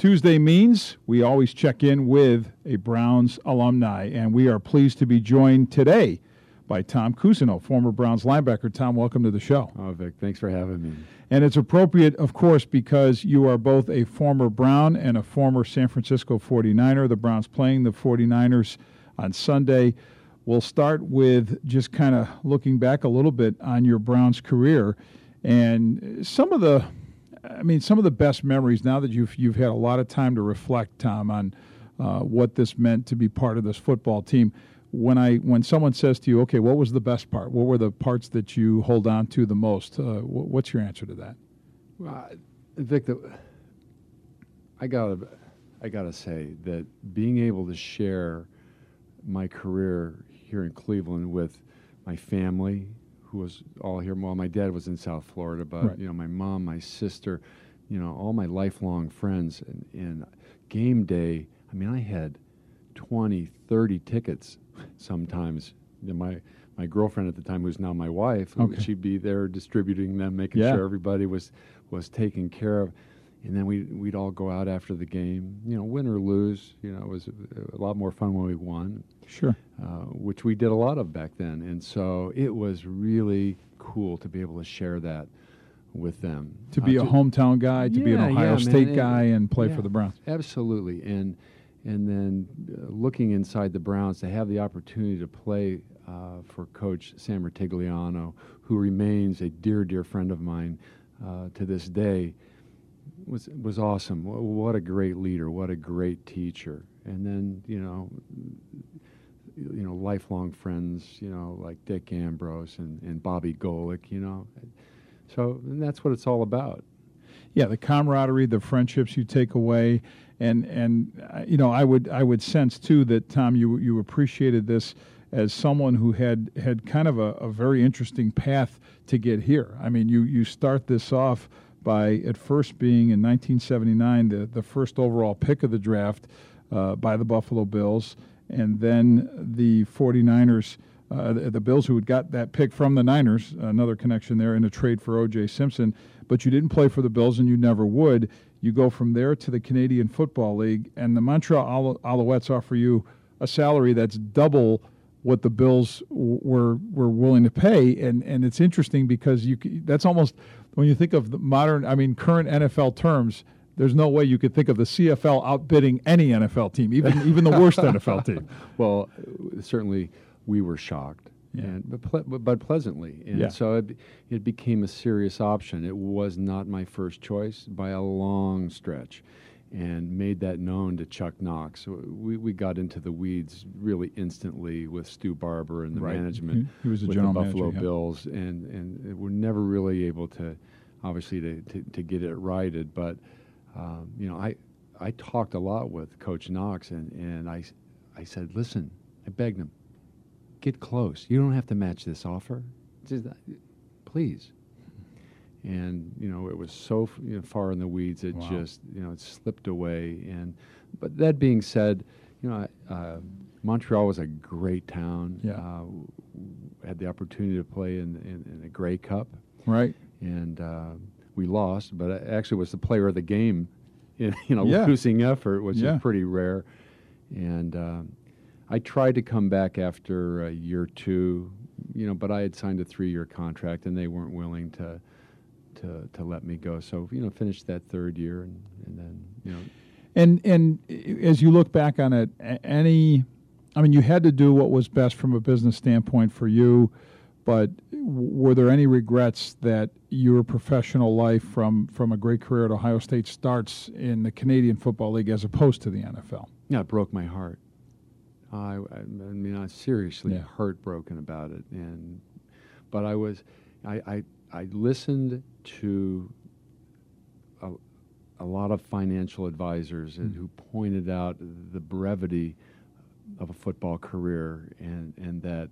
Tuesday means we always check in with a Browns alumni, and we are pleased to be joined today by Tom Cousineau, former Browns linebacker. Tom, welcome to the show. Oh, Vic, thanks for having me. And it's appropriate, of course, because you are both a former Brown and a former San Francisco 49er. The Browns playing the 49ers on Sunday. We'll start with just kind of looking back a little bit on your Browns career and some of the best memories now that you've had a lot of time to reflect, Tom, on what this meant to be part of this football team. When someone says to you, okay, what was the best part? What were the parts that you hold on to the most? What's your answer to that? Well, Vic, I gotta say that being able to share my career here in Cleveland with my family, who was all here. Well, my dad was in South Florida, but right. My mom, my sister, all my lifelong friends, and game day. I mean, I had 20, 30 tickets sometimes. My girlfriend at the time, who's now my wife, okay. she'd be there distributing them, making sure everybody was taken care of. And then we'd all go out after the game, win or lose. It was a lot more fun when we won. Sure. Which we did a lot of back then. And so it was really cool to be able to share that with them. To be a hometown guy, to be an Ohio State guy and play for the Browns. Absolutely. And then looking inside the Browns, to have the opportunity to play for Coach Sam Rutigliano, who remains a dear, dear friend of mine to this day, was awesome. What a great leader. What a great teacher. And then, lifelong friends, like Dick Ambrose and Bobby Golick, So that's what it's all about. Yeah, the camaraderie, the friendships you take away, and I would sense too that, Tom, you appreciated this as someone who had kind of a very interesting path to get here. I mean, you start this off by at first being in 1979 the first overall pick of the draft by the Buffalo Bills, and then the 49ers, the Bills who had got that pick from the Niners, another connection there in a trade for O.J. Simpson, but you didn't play for the Bills and you never would. You go from there to the Canadian Football League, and the Montreal Alouettes offer you a salary that's double what the Bills were willing to pay, and it's interesting because that's almost, when you think of the current NFL terms, there's no way you could think of the CFL outbidding any NFL team, even the worst NFL team. Well, certainly we were shocked, but pleasantly, and so it became a serious option. It was not my first choice by a long stretch, and made that known to Chuck Knox. We got into the weeds really instantly with Stu Barber and the management. He was the with general the Buffalo manager, Bills, and we're never really able to, obviously, to get it righted. But I talked a lot with Coach Knox, and I said, listen, I begged him, get close. You don't have to match this offer. Just, please. And it was so far in the weeds, it just it slipped away. But that being said, Montreal was a great town. Yeah. Had the opportunity to play in a Grey Cup. Right. And we lost, but I actually was the player of the game in losing effort, which is pretty rare. And I tried to come back after year two, but I had signed a 3-year contract, and they weren't willing to let me go. So, finished that third year, and then, And as you look back on it, you had to do what was best from a business standpoint for you, but were there any regrets that your professional life from a great career at Ohio State starts in the Canadian Football League as opposed to the NFL? Yeah, it broke my heart. I was seriously heartbroken about it, but I listened to a lot of financial advisors who pointed out the brevity of a football career, and that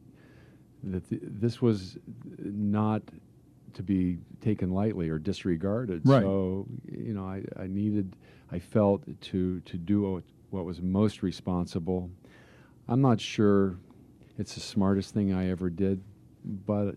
this was not to be taken lightly or disregarded. Right. So I felt to do what was most responsible. I'm not sure it's the smartest thing I ever did, but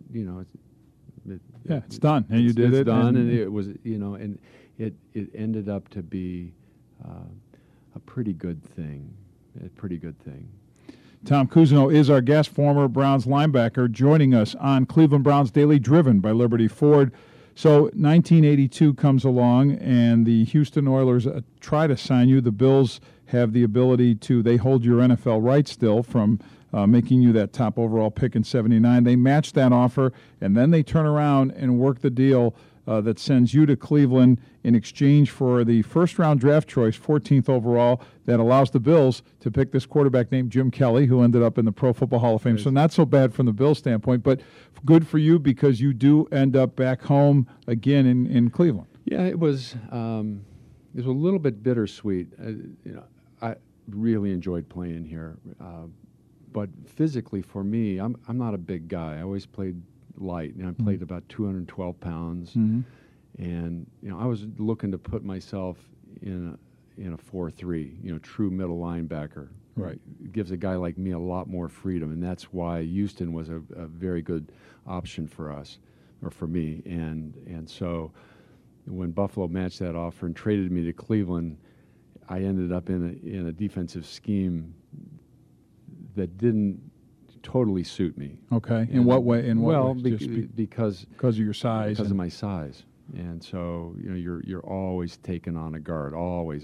it's done, and you did it. It's done, and it was, and it ended up to be a pretty good thing. A pretty good thing. Tom Cousineau is our guest, former Browns linebacker, joining us on Cleveland Browns Daily, driven by Liberty Ford. So 1982 comes along, and the Houston Oilers try to sign you. The Bills have the ability to, they hold your NFL rights still from making you that top overall pick in 79. They match that offer, and then they turn around and work the deal that sends you to Cleveland in exchange for the first-round draft choice, 14th overall, that allows the Bills to pick this quarterback named Jim Kelly, who ended up in the Pro Football Hall of Fame. So not so bad from the Bills' standpoint, but good for you because you do end up back home again in Cleveland. Yeah, it was a little bit bittersweet. I really enjoyed playing here, but physically for me, I'm not a big guy. I always played light, and I played about 212 pounds, and I was looking to put myself in a 4-3, true middle linebacker. Right, it gives a guy like me a lot more freedom, and that's why Houston was a very good option for us, or for me, and so when Buffalo matched that offer and traded me to Cleveland, I ended up in a defensive scheme that didn't totally suit me. Okay. In what way? Because of your size. Because of my size. And so, you're always taken on a guard. Always.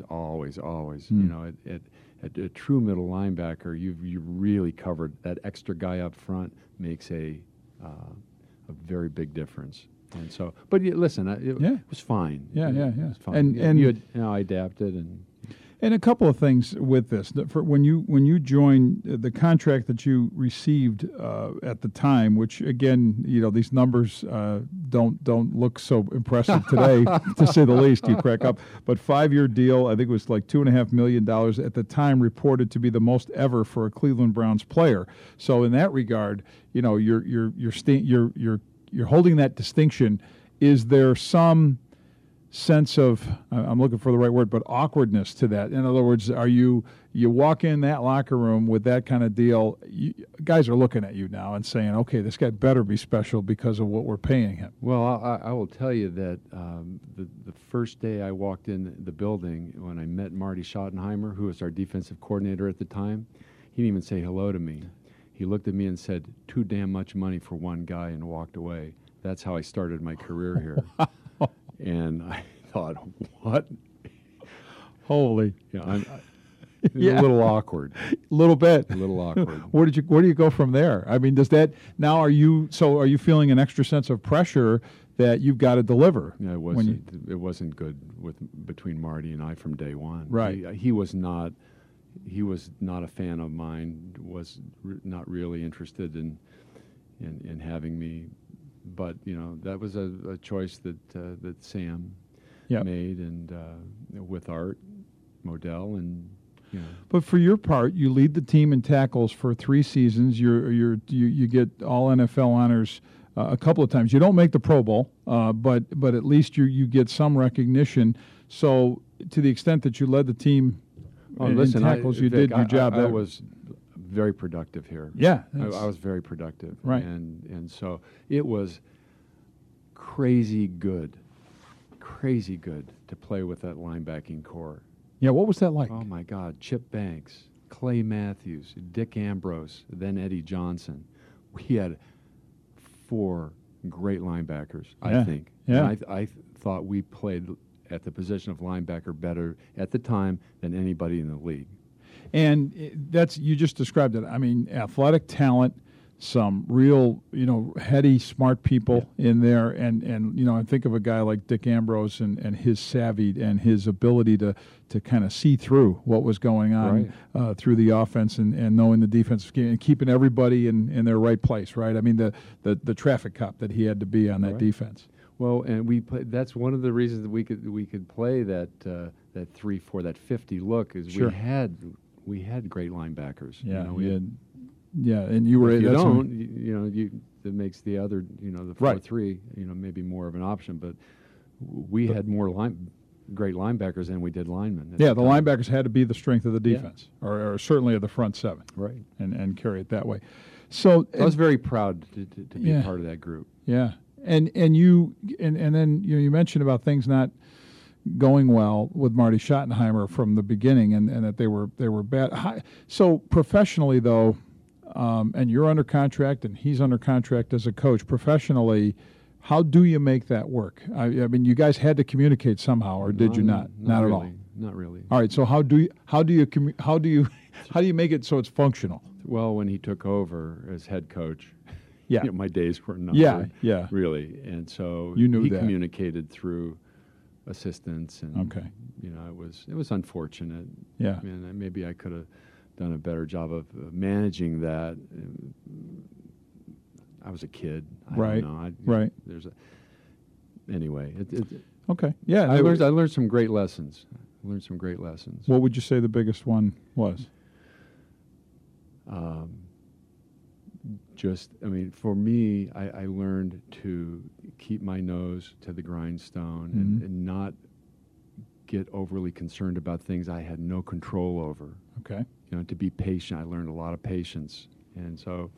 At a true middle linebacker, you've really covered that extra guy up front makes a very big difference. And so, but listen, it was fine. Yeah. It was fine. And I adapted And a couple of things with this. When you joined, the contract that you received at the time, which again, these numbers don't look so impressive today, to say the least. You crack up. But 5-year deal, I think it was like $2.5 million at the time, reported to be the most ever for a Cleveland Browns player. So in that regard, you're holding that distinction. Is there some sense of, I'm looking for the right word, but awkwardness to that? In other words, you walk in that locker room with that kind of deal, guys are looking at you now and saying, okay, this guy better be special because of what we're paying him. Well, I will tell you that the first day I walked in the building, when I met Marty Schottenheimer, who was our defensive coordinator at the time, he didn't even say hello to me. He looked at me and said, too damn much money for one guy, and walked away. That's how I started my career here. And I thought, what? Holy. A little awkward. A little bit. A little awkward. Where do you go from there? I mean, does that, now are you feeling an extra sense of pressure that you've got to deliver? Yeah, it wasn't good between Marty and I from day one. Right. He was not a fan of mine, was not really interested in having me. But that was a choice that Sam made, and with Art Modell, and But for your part, you lead the team in tackles for 3 seasons. You get all NFL honors a couple of times. You don't make the Pro Bowl, but at least you get some recognition. So to the extent that you led the team in tackles, you did your job. I was very productive here. Yeah, I was very productive. Right. And so it was crazy good to play with that linebacking core. Yeah, what was that like? Oh, my God. Chip Banks, Clay Matthews, Dick Ambrose, then Eddie Johnson. We had 4 great linebackers, I think. Yeah. And I thought we played at the position of linebacker better at the time than anybody in the league. And you just described it. I mean, athletic talent, some real, heady, smart people in there. And I think of a guy like Dick Ambrose and his savvy and his ability to kind of see through what was going on through the offense and knowing the defensive game and keeping everybody in their right place, right? I mean, the traffic cop that he had to be on that defense. Well, and we play, that's one of the reasons that we could play that 3-4, that 50 look is we had great linebackers. Yeah, and you were. If you don't, that makes the other, the 4-3, maybe more of an option. But we had more great linebackers than we did linemen. Yeah, the linebackers had to be the strength of the defense, or certainly of the front 7, right, and carry it that way. So I was very proud to be part of that group. Yeah, and then you mentioned about things not going well with Marty Schottenheimer from the beginning, and that they were bad. So professionally, though, and you're under contract and he's under contract as a coach, professionally, how do you make that work? I mean, you guys had to communicate somehow, or did you not? Not really, at all. Not really. All right. So how do you make it so it's functional? Well, when he took over as head coach, Yeah. my days were numbered. Yeah. Really, and so You knew he that. communicated through assistants, and Okay. it was unfortunate. Yeah. And maybe I could have done a better job of managing that. I was a kid. I Right. don't know. Right. Anyway. Okay. Yeah. I learned some great lessons. What would you say the biggest one was? For me, I learned to keep my nose to the grindstone and not get overly concerned about things I had no control over. Okay. To be patient. I learned a lot of patience, and so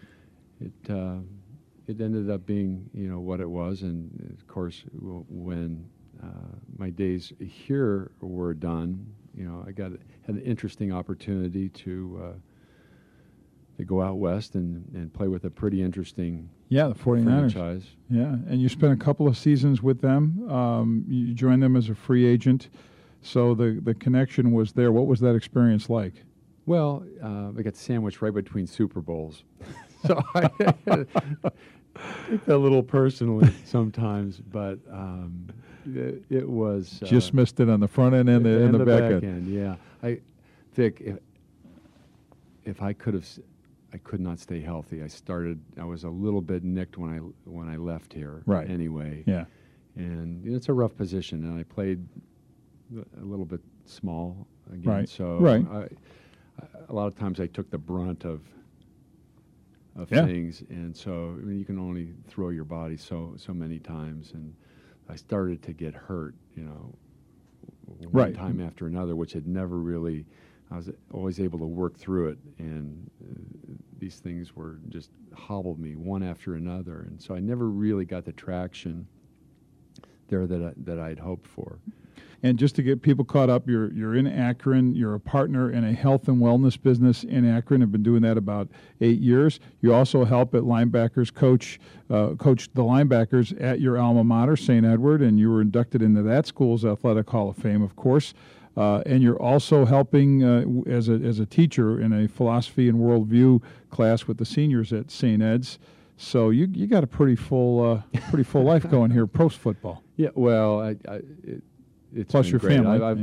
it ended up being what it was. And of course, when my days here were done, I had an interesting opportunity to go out west and play with a pretty interesting the 49ers. franchise. Yeah, and you spent a couple of seasons with them. You joined them as a free agent, so the connection was there. What was that experience like? Well, I got sandwiched right between Super Bowls, so I take that a little personally sometimes, but it was Just missed it on the front end and the back end. Yeah, Vic, if I could not stay healthy. I was a little bit nicked when I left here. Right. Anyway. Yeah. And it's a rough position, and I played a little bit small again. Right. So right. A lot of times I took the brunt of things, and so you can only throw your body so many times, and I started to get hurt, one time after another, which had never really. I was always able to work through it, and these things were just hobbled me one after another, and so I never really got the traction there that I'd hoped for. And just to get people caught up, you're in Akron. You're a partner in a health and wellness business in Akron. Have been doing that about 8 years. You also help at linebackers, coach the linebackers at your alma mater, St. Edward, and you were inducted into that school's Athletic Hall of Fame, of course. And you're also helping as a teacher in a philosophy and worldview class with the seniors at St. Ed's. So you got a pretty full life going here, post football. Yeah, well, it's plus been your great. family. I've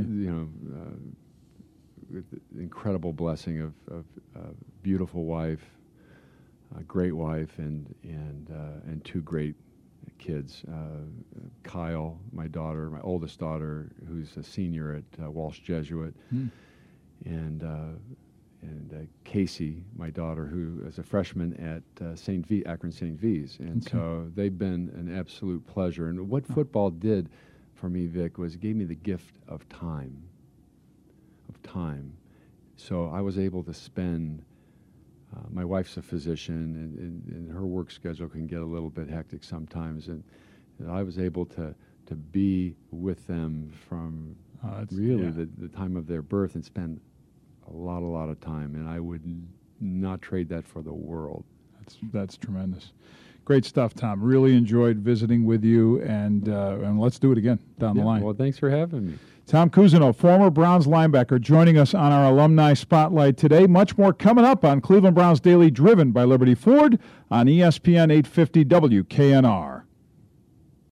with the incredible blessing of a beautiful wife, a great wife, and two great kids. Kyle, my oldest daughter, who's a senior at Walsh Jesuit, and Casey, my daughter, who is a freshman at Akron St. V's. And so they've been an absolute pleasure. And what football did for me, Vic, was it gave me the gift of time. So I was able to spend. My wife's a physician, and her work schedule can get a little bit hectic sometimes, and I was able to be with them from the time of their birth and spend a lot of time, and I would not trade that for the world. That's tremendous. Great stuff, Tom. Really enjoyed visiting with you, and let's do it again down the line. Well, thanks for having me. Tom Cousineau, former Browns linebacker, joining us on our Alumni Spotlight today. Much more coming up on Cleveland Browns Daily, driven by Liberty Ford on ESPN 850 WKNR.